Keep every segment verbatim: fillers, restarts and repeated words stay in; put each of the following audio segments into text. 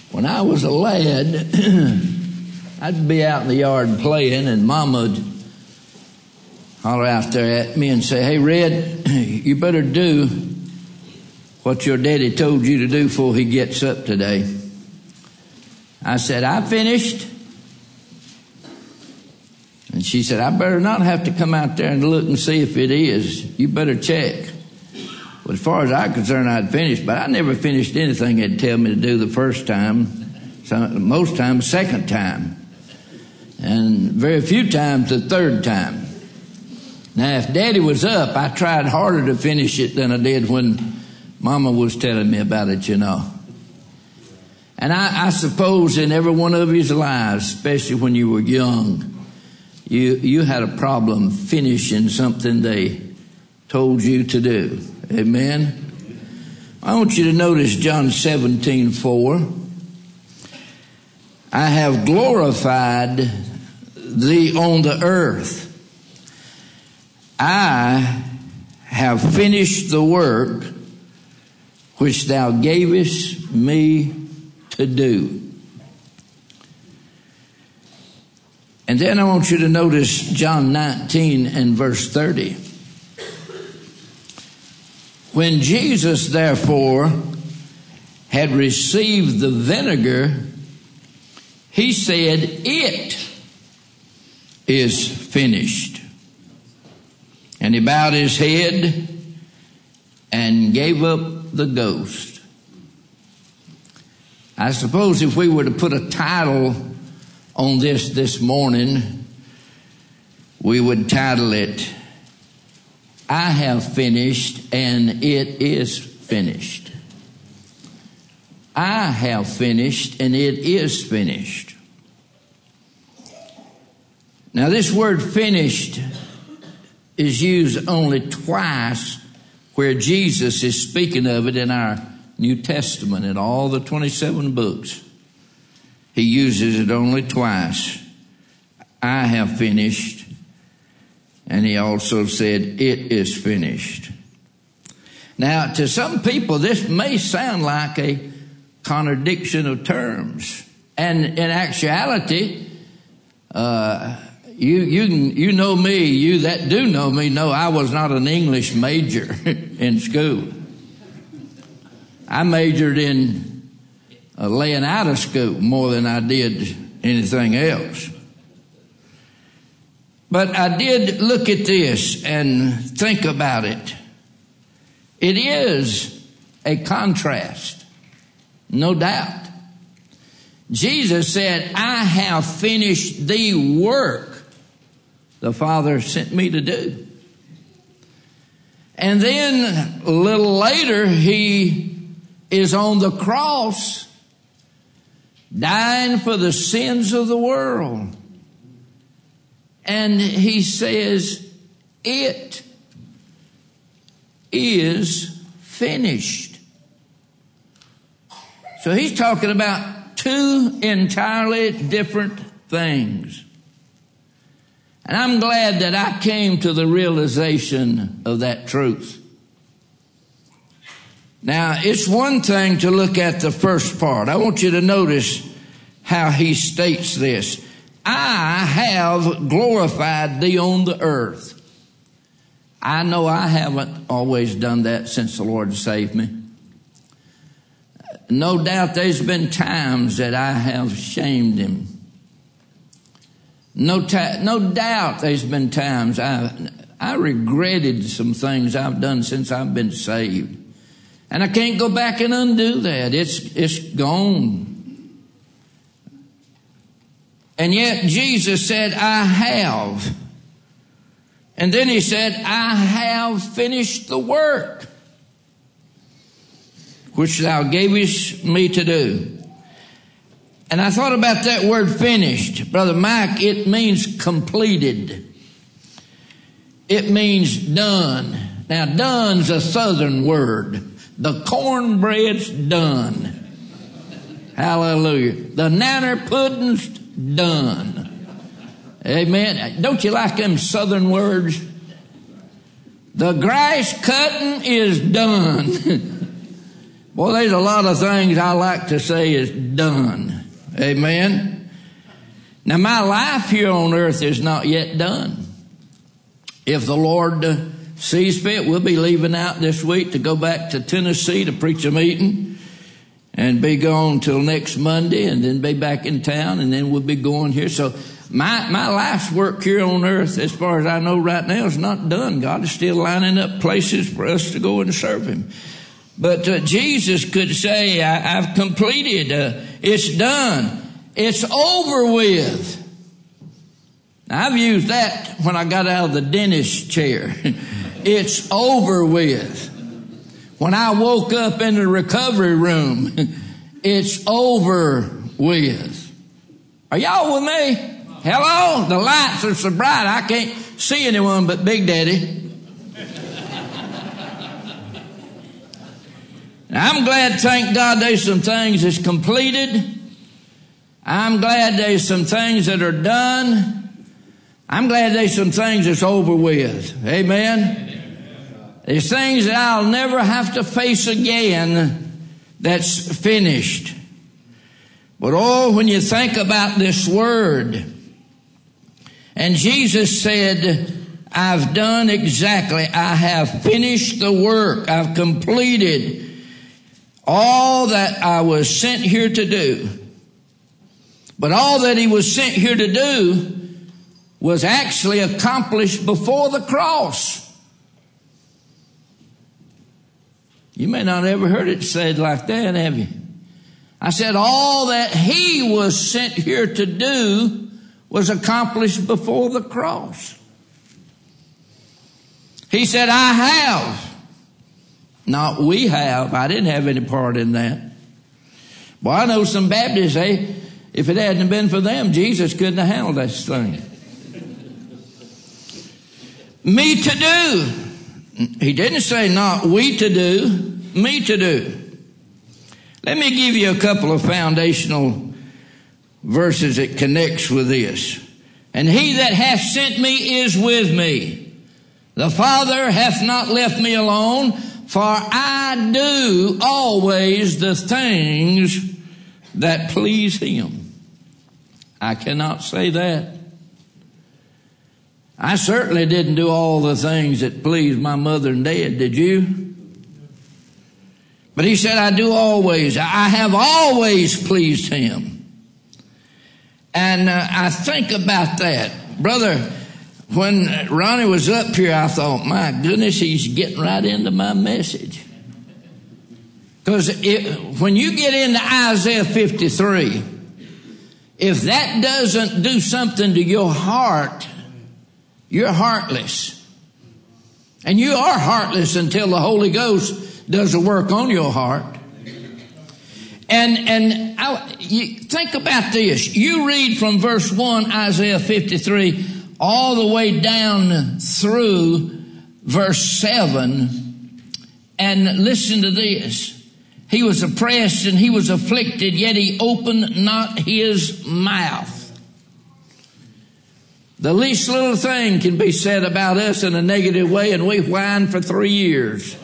When I was a lad, I'd be out in the yard playing, and Mama'd holler out there at me and say, "Hey, Red, you better do what your daddy told you to do before he gets up today." I said, "I finished." And she said, "I better not have to come out there and look and see if it is. You better check." Well, as far as I'm concerned, I'd finished, but I never finished anything they'd tell me to do the first time. So most times, second time. And very few times the third time. Now, if Daddy was up, I tried harder to finish it than I did when Mama was telling me about it, you know. And I, I suppose in every one of your lives, especially when you were young, you you had a problem finishing something they told you to do. Amen. I want you to notice John seventeen four. "I have glorified thee on the earth. I have finished the work which thou gavest me to do." And then I want you to notice John nineteen and verse thirty. "When Jesus therefore had received the vinegar, he said, It is finished. And he bowed his head and gave up the ghost." I suppose if we were to put a title on this this morning, we would title it, "I have finished and it is finished." I have finished and it is finished. Now, this word finished is used only twice where Jesus is speaking of it in our New Testament. In all the twenty-seven books, he uses it only twice. I have finished, and he also said, it is finished. Now, to some people, this may sound like a contradiction of terms. And in actuality, uh, you, you, you know me, you that do know me know I was not an English major in school. I majored in uh, laying out of school more than I did anything else. But I did look at this and think about it. It is a contrast, no doubt. Jesus said, "I have finished the work the Father sent me to do." And then a little later, he is on the cross, dying for the sins of the world. And he says, it is finished. So he's talking about two entirely different things. And I'm glad that I came to the realization of that truth. Now, it's one thing to look at the first part. I want you to notice how he states this. I have glorified thee on the earth. I know I haven't always done that since the Lord saved me. No doubt there's been times that I have shamed him. No, ta- no doubt there's been times I, I regretted some things I've done since I've been saved. And I can't go back and undo that. It's, it's gone. And yet Jesus said, I have. And then he said, I have finished the work which thou gavest me to do. And I thought about that word finished. Brother Mike, it means completed. It means done. Now, done's a southern word. The cornbread's done. Hallelujah. The nanner pudding's done. Amen. Don't you like them southern words? The grass cutting is done. Well, there's a lot of things I like to say is done. Amen. Now, my life here on earth is not yet done. If the Lord uh, sees fit, we'll be leaving out this week to go back to Tennessee to preach a meeting and be gone till next Monday and then be back in town and then we'll be going here. So my, my life's work here on earth, as far as I know right now, is not done. God is still lining up places for us to go and serve Him. But uh, Jesus could say, I, I've completed, uh, it's done, it's over with. Now, I've used that when I got out of the dentist chair. It's over with. When I woke up in the recovery room, it's over with. Are y'all with me? Hello? The lights are so bright I can't see anyone but Big Daddy. I'm glad, thank God, there's some things that's completed. I'm glad there's some things that are done. I'm glad there's some things that's over with. Amen? There's things that I'll never have to face again that's finished. But oh, when you think about this word, and Jesus said, I've done exactly, I have finished the work, I've completed all that I was sent here to do. But all that He was sent here to do was actually accomplished before the cross. You may not have ever heard it said like that, have you? I said all that He was sent here to do was accomplished before the cross. He said, I have. Not we have. I didn't have any part in that. Well, I know some Baptists say, if it hadn't been for them, Jesus couldn't have handled this thing. Me to do. He didn't say not we to do, me to do. Let me give you a couple of foundational verses that connects with this. And He that hath sent me is with me. The Father hath not left me alone, for I do always the things that please Him. I cannot say that. I certainly didn't do all the things that pleased my mother and dad, did you? But He said, I do always. I have always pleased Him. And uh, I think about that. Brother, when Ronnie was up here, I thought, my goodness, he's getting right into my message. Because when you get into Isaiah fifty-three, if that doesn't do something to your heart, you're heartless. And you are heartless until the Holy Ghost does a work on your heart. And and I, you think about this. You read from verse one, Isaiah fifty-three, all the way down through verse seven, and listen to this. He was oppressed and He was afflicted, yet He opened not His mouth. The least little thing can be said about us in a negative way, and we whine for three years.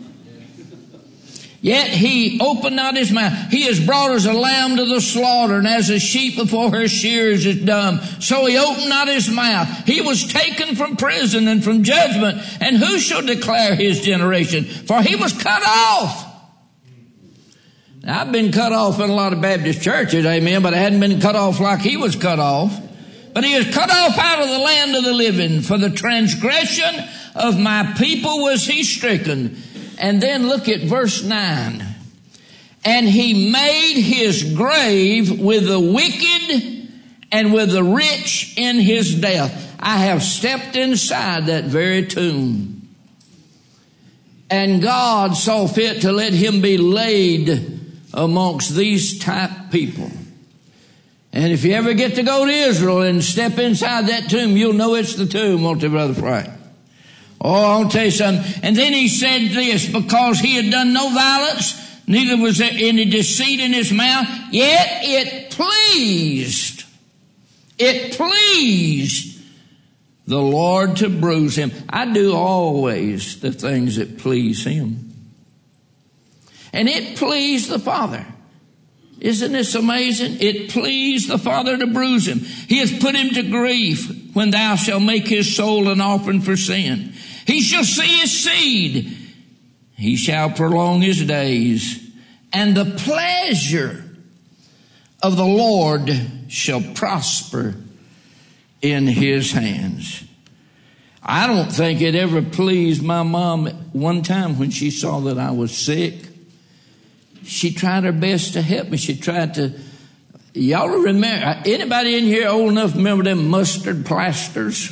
Yet He opened not His mouth. He is brought as a lamb to the slaughter, and as a sheep before her shears is dumb. So He opened not His mouth. He was taken from prison and from judgment. And who shall declare His generation? For He was cut off. Now, I've been cut off in a lot of Baptist churches, amen, but I hadn't been cut off like He was cut off. But He was cut off out of the land of the living. For the transgression of my people was He stricken. And then look at verse nine. And He made His grave with the wicked and with the rich in his death. I have stepped inside that very tomb. And God saw fit to let him be laid amongst these type people. And if you ever get to go to Israel and step inside that tomb, you'll know it's the tomb, won't you, Brother Frank? Oh, I'll tell you something. And then he said this, because he had done no violence, neither was there any deceit in his mouth, yet it pleased, it pleased the Lord to bruise him. I do always the things that please him. And it pleased the Father. Isn't this amazing? It pleased the Father to bruise him. He hath put him to grief when thou shalt make his soul an offering for sin. He shall see his seed. He shall prolong his days. And the pleasure of the Lord shall prosper in his hands. I don't think it ever pleased my mom one time when she saw that I was sick. She tried her best to help me. She tried to, y'all remember, anybody in here old enough to remember them mustard plasters?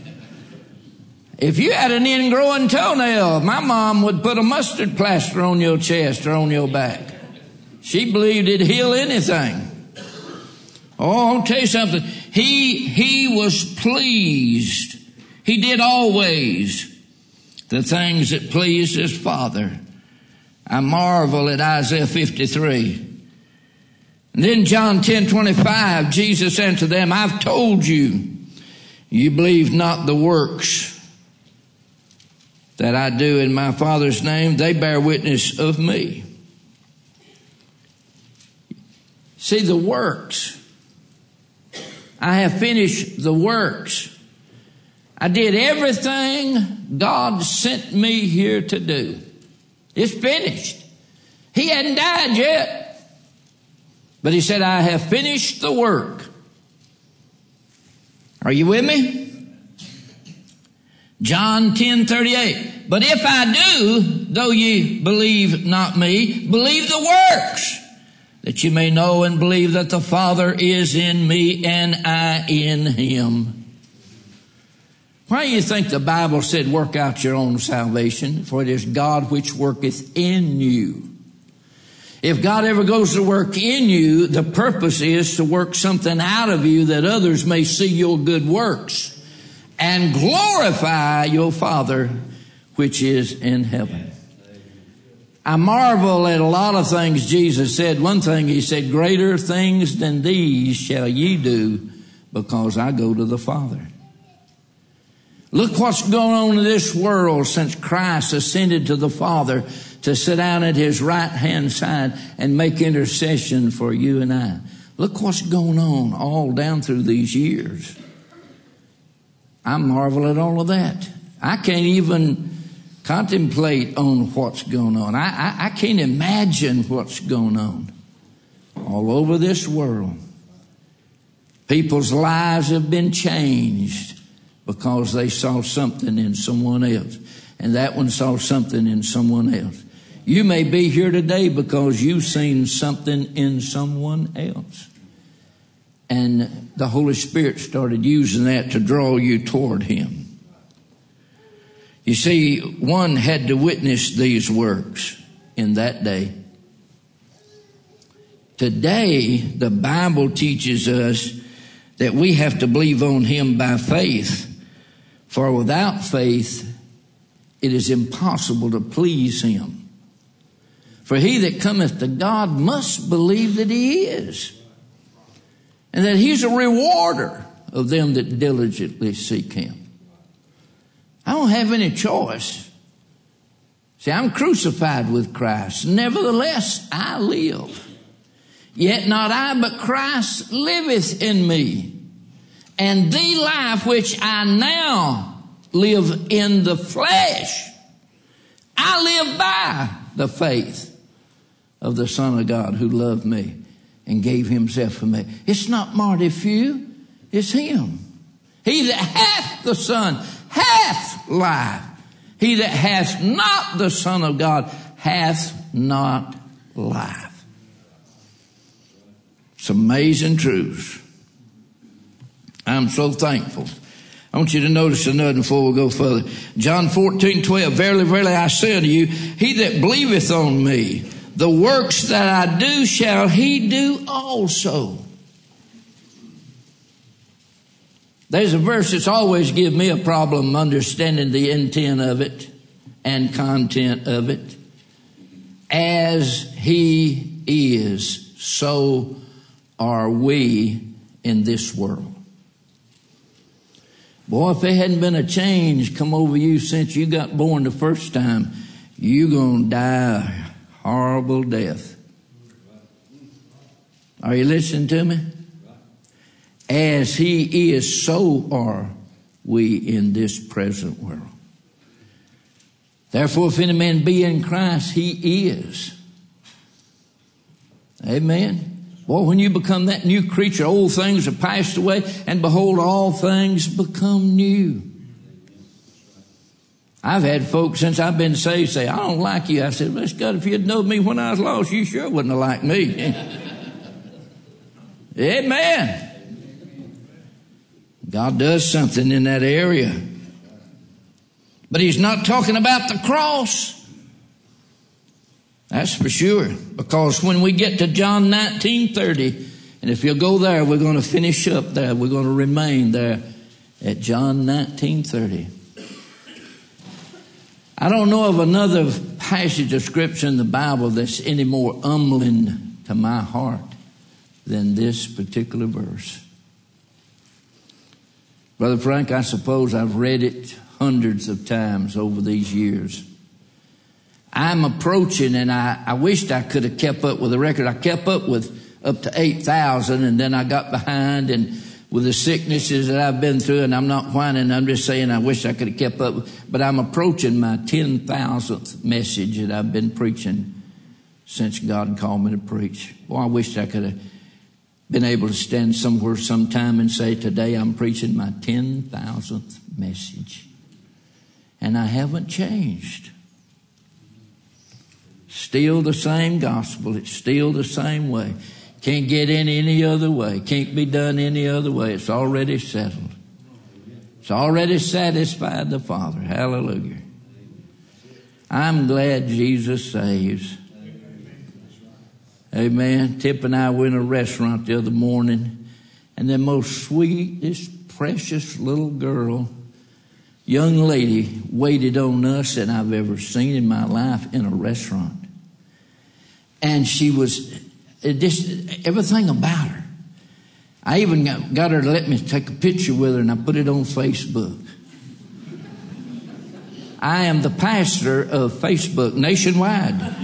If you had an ingrowing toenail, my mom would put a mustard plaster on your chest or on your back. She believed it'd heal anything. Oh, I'll tell you something. He, he was pleased. He did always the things that pleased his Father. I marvel at Isaiah fifty-three. And then John ten twenty-five, Jesus answered them, I've told you, you believe not the works that I do in my Father's name. They bear witness of me. See, the works. I have finished the works. I did everything God sent me here to do. It's finished. He hadn't died yet. But he said, I have finished the work. Are you with me? John ten thirty-eight. But if I do, though ye believe not me, believe the works, that you may know and believe that the Father is in me and I in him. Why do you think the Bible said, work out your own salvation? For it is God which worketh in you. If God ever goes to work in you, the purpose is to work something out of you that others may see your good works and glorify your Father which is in heaven. I marvel at a lot of things Jesus said. One thing he said, greater things than these shall ye do, because I go to the Father. Look what's going on in this world since Christ ascended to the Father to sit down at his right hand side and make intercession for you and I. Look what's going on all down through these years. I marvel at all of that. I can't even contemplate on what's going on. I, I, I can't imagine what's going on all over this world. People's lives have been changed because they saw something in someone else. And that one saw something in someone else. You may be here today because you've seen something in someone else. And the Holy Spirit started using that to draw you toward him. You see, one had to witness these works in that day. Today, the Bible teaches us that we have to believe on him by faith. For without faith, it is impossible to please him. For he that cometh to God must believe that he is, and that he's a rewarder of them that diligently seek him. I don't have any choice. See, I'm crucified with Christ. Nevertheless, I live. Yet not I, but Christ liveth in me. And the life which I now live in the flesh, I live by the faith of the Son of God who loved me and gave himself for me. It's not Marty Few, it's him. He that hath the Son hath life. He that hath not the Son of God hath not life. It's amazing truth. I'm so thankful. I want you to notice another before we go further. John fourteen twelve. Verily, verily, I say unto you, he that believeth on me, the works that I do shall he do also. There's a verse that's always given me a problem understanding the intent of it and content of it. As he is, so are we in this world. Boy, if there hadn't been a change come over you since you got born the first time, you're going to die horrible death. Are you listening to me? As he is, so are we in this present world. Therefore, if any man be in Christ, he is. Amen. Boy, when you become that new creature, old things are passed away, and behold, all things become new. I've had folks since I've been saved say, I don't like you. I said, bless God, if you'd known me when I was lost, you sure wouldn't have liked me. Amen. God does something in that area. But he's not talking about the cross. That's for sure. Because when we get to John nineteen thirty, and if you'll go there, we're going to finish up there. We're going to remain there at John nineteen thirty. I don't know of another passage of Scripture in the Bible that's any more humbling to my heart than this particular verse. Brother Frank, I suppose I've read it hundreds of times over these years. I'm approaching, and I, I wished I could have kept up with the record. I kept up with up to eight thousand, and then I got behind, and with the sicknesses that I've been through, and I'm not whining, I'm just saying I wish I could have kept up. But I'm approaching my ten thousandth message that I've been preaching since God called me to preach. Boy, I wish I could have been able to stand somewhere sometime and say, today I'm preaching my ten thousandth message. And I haven't changed. Still the same gospel. It's still the same way. Can't get in any other way. Can't be done any other way. It's already settled. It's already satisfied the Father. Hallelujah. I'm glad Jesus saves. Amen. Tip and I were in a restaurant the other morning, and the most sweetest, precious little girl, young lady, waited on us that I've ever seen in my life in a restaurant. And she was just everything about her. I even got, got her to let me take a picture with her, and I put it on Facebook. I am the pastor of Facebook nationwide.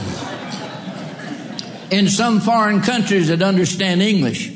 In some foreign countries that understand English.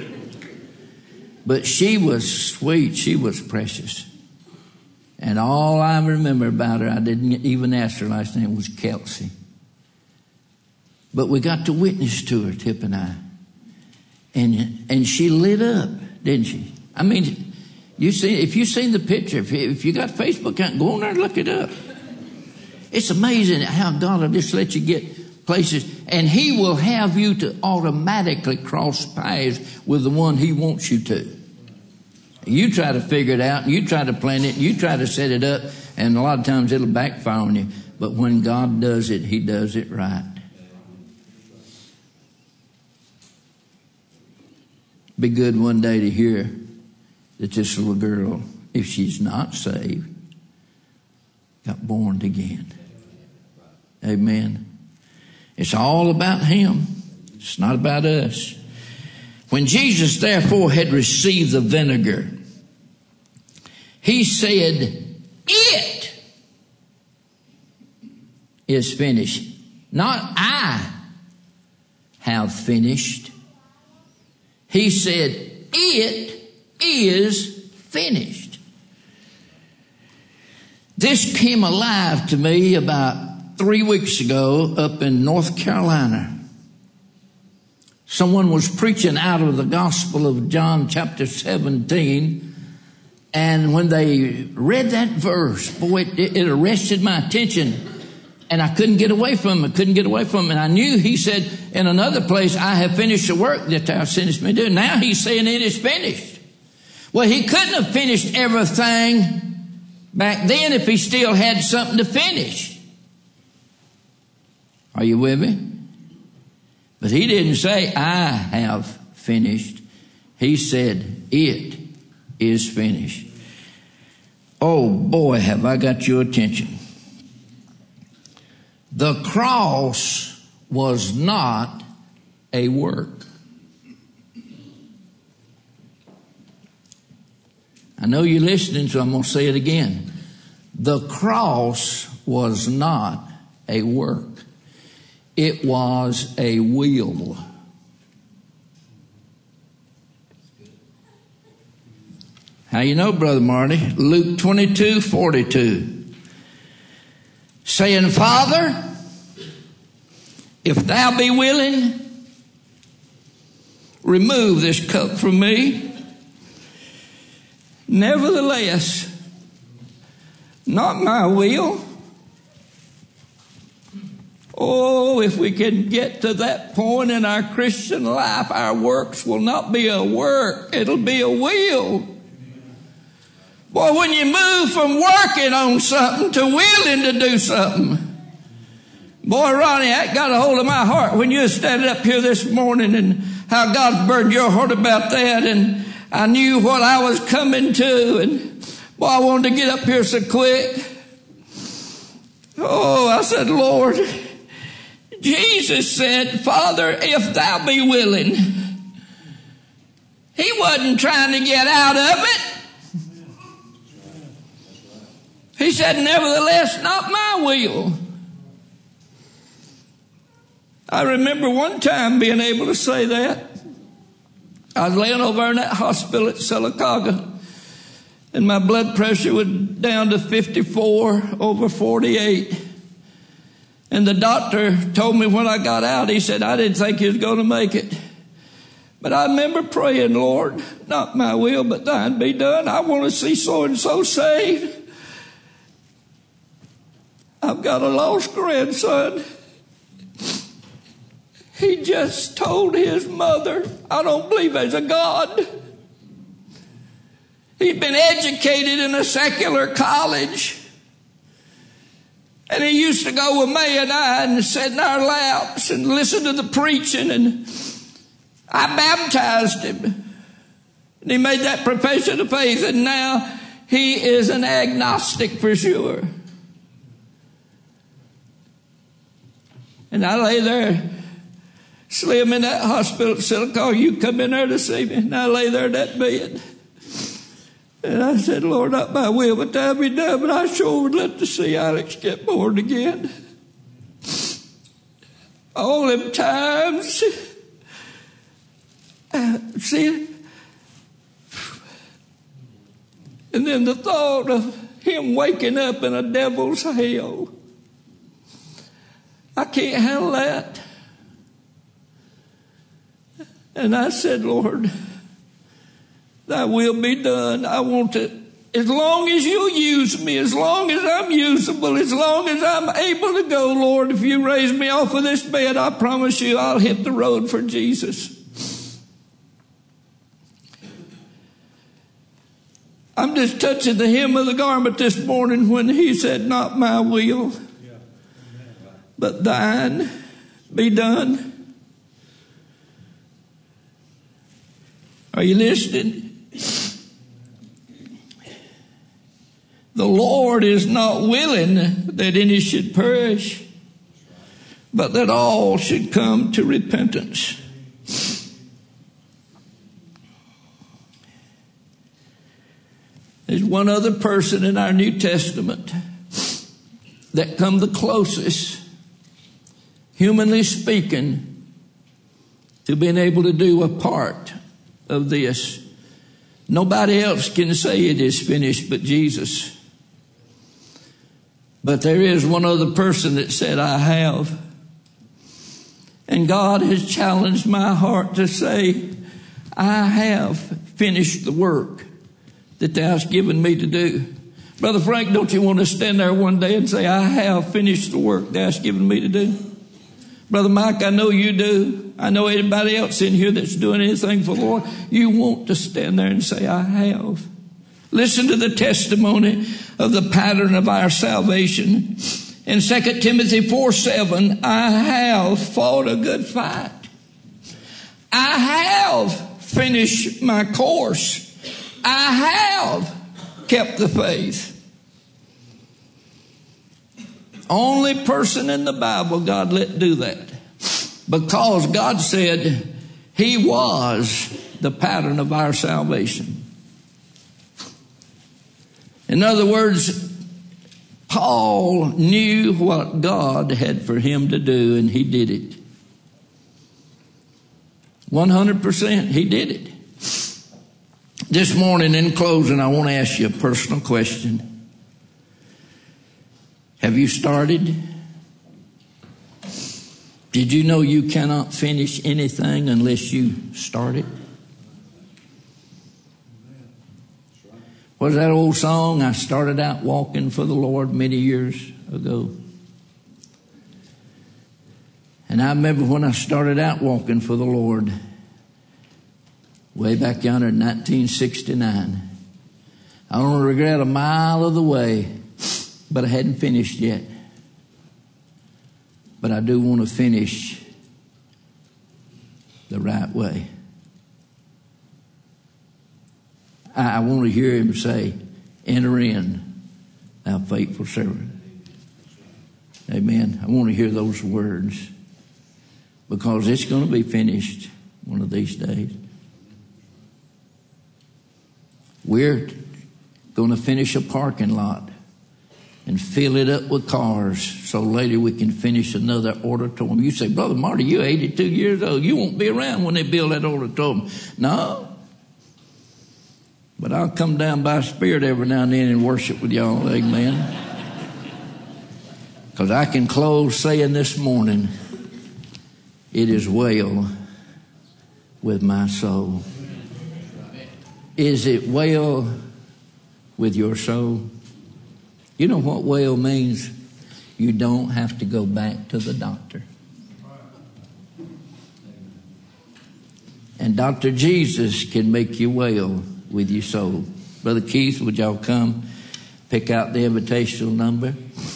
But she was sweet. She was precious. And all I remember about her, I didn't even ask her last name, was Kelsey. But we got to witness to her, Tip and I. And and she lit up, didn't she? I mean, you see, if you've seen the picture, if you, if you got Facebook account, go on there and look it up. It's amazing how God will just let you get places. And he will have you to automatically cross paths with the one he wants you to. You try to figure it out, you try to plan it, you try to set it up, and a lot of times it'll backfire on you. But when God does it, he does it right. Be good one day to hear that this little girl, if she's not saved, got born again. Amen. It's all about him. It's not about us. When Jesus therefore had received the vinegar, he said, it is finished. Not I have finished. He said, it is finished. This came alive to me about three weeks ago up in North Carolina. Someone was preaching out of the Gospel of John chapter seventeen. And when they read that verse, boy, it, it arrested my attention. And I couldn't get away from him. I couldn't get away from him. And I knew he said in another place, I have finished the work that thou sentest me to do. Now he's saying it is finished. Well, he couldn't have finished everything back then if he still had something to finish. Are you with me? But he didn't say, I have finished. He said, it is finished. Oh boy, have I got your attention. The cross was not a work. I know you're listening, so I'm going to say it again. The cross was not a work. It was a will. How you know, Brother Marty? Luke twenty-two forty-two. Saying, Father, if thou be willing, remove this cup from me. Nevertheless, not my will. Oh, if we can get to that point in our Christian life, our works will not be a work. It'll be a will. Boy, when you move from working on something to willing to do something. Boy, Ronnie, that got a hold of my heart when you were standing up here this morning and how God burdened your heart about that. And I knew what I was coming to. And boy, I wanted to get up here so quick. Oh, I said, Lord, Jesus said, Father, if thou be willing. He wasn't trying to get out of it. He said, nevertheless, not my will. I remember one time being able to say that. I was laying over in that hospital at Sylacauga, and my blood pressure was down to fifty-four over forty-eight. And the doctor told me when I got out, he said, I didn't think you was going to make it. But I remember praying, Lord, not my will, but thine be done. I want to see so-and-so saved. I've got a lost grandson. He just told his mother, I don't believe there's a God. He'd been educated in a secular college. And he used to go with May and I and sit in our laps and listen to the preaching. And I baptized him. And he made that profession of faith. And now he is an agnostic for sure. And I lay there, Slim in that hospital at Sylacauga, you come in there to see me. And I lay there in that bed. And I said, Lord, not my will, but thine be done. But I sure would love to see Alex get born again. All them times. Uh, see? And then the thought of him waking up in a devil's hell. I can't handle that. And I said, Lord, thy will be done. I want to, as long as you use me, as long as I'm usable, as long as I'm able to go, Lord, if you raise me off of this bed, I promise you I'll hit the road for Jesus. I'm just touching the hem of the garment this morning when he said, not my will, but thine be done. Are you listening? The Lord is not willing that any should perish, but that all should come to repentance. There's one other person in our New Testament that come the closest, humanly speaking, to being able to do a part of this. Nobody else can say it is finished but Jesus. But there is one other person that said, I have. And God has challenged my heart to say, I have finished the work that thou hast given me to do. Brother Frank, don't you want to stand there one day and say, I have finished the work thou hast given me to do? Brother Mike, I know you do. I know anybody else in here that's doing anything for the Lord. You want to stand there and say, I have. Listen to the testimony of the pattern of our salvation. In Second Timothy four seven, I have fought a good fight. I have finished my course. I have kept the faith. Only person in the Bible God let do that. Because God said he was the pattern of our salvation. In other words, Paul knew what God had for him to do, and he did it. one hundred percent he did it. This morning in closing, I want to ask you a personal question. Have you started? Did you know you cannot finish anything unless you start it? What's that old song? I started out walking for the Lord many years ago. And I remember when I started out walking for the Lord, way back yonder in nineteen sixty-nine. I don't regret a mile of the way, but I hadn't finished yet. But I do want to finish the right way. I, I want to hear him say, enter in, thou faithful servant. Amen. I want to hear those words, because it's going to be finished one of these days. We're going to finish a parking lot and fill it up with cars so later we can finish another auditorium. You say, Brother Marty, you're eighty-two years old. You won't be around when they build that auditorium. No. But I'll come down by Spirit every now and then and worship with y'all. Amen. Because I can close saying this morning, it is well with my soul. Is it well with your soul? You know what well means? You don't have to go back to the doctor. And Doctor Jesus can make you well with your soul. Brother Keith, would y'all come pick out the invitational number?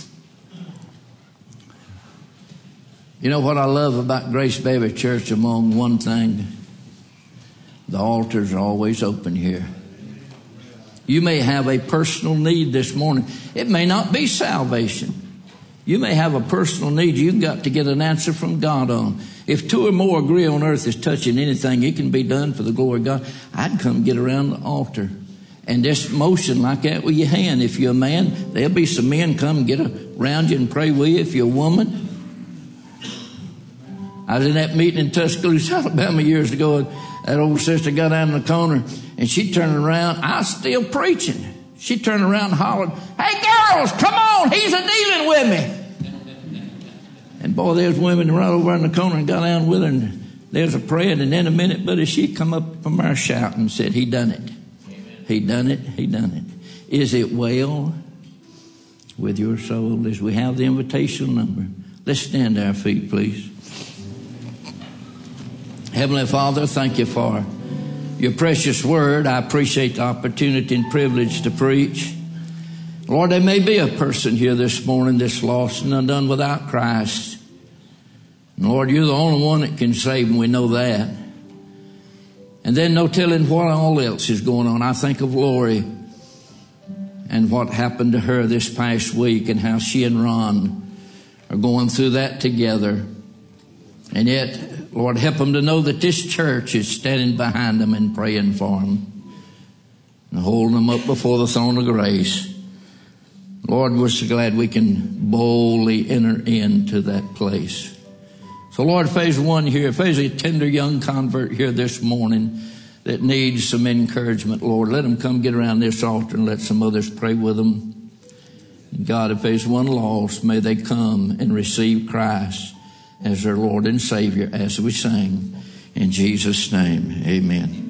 You know what I love about Grace Baby Church, among one thing? The altars are always open here. You may have a personal need this morning. It may not be salvation. You may have a personal need you've got to get an answer from God on. If two or more agree on earth is touching anything, it can be done for the glory of God. I'd come get around the altar and just motion like that with your hand. If you're a man, there'll be some men come get around you and pray with you. If you're a woman, I was in that meeting in Tuscaloosa, Alabama years ago, and that old sister got down in the corner and she turned around. I was still preaching. She turned around and hollered, "Hey girls, come on, he's a dealing with me." And boy, there's women right over in the corner and got down with her, and there's a praying, and in a minute, buddy, she come up from our shouting and said, "He done it. He done it. He done it." Is it well with your soul? As we have the invitation number, let's stand to our feet, please. Heavenly Father, thank you for your precious word. I appreciate the opportunity and privilege to preach. Lord, there may be a person here this morning that's lost and undone without Christ. And Lord, you're the only one that can save them. We know that. And then no telling what all else is going on. I think of Lori and what happened to her this past week and how she and Ron are going through that together. And yet, Lord, help them to know that this church is standing behind them and praying for them and holding them up before the throne of grace. Lord, we're so glad we can boldly enter into that place. So, Lord, if there's one here, if there's a tender young convert here this morning that needs some encouragement, Lord, let them come get around this altar and let some others pray with them. God, if there's one lost, may they come and receive Christ as their Lord and Savior as we sing. In Jesus' name, amen.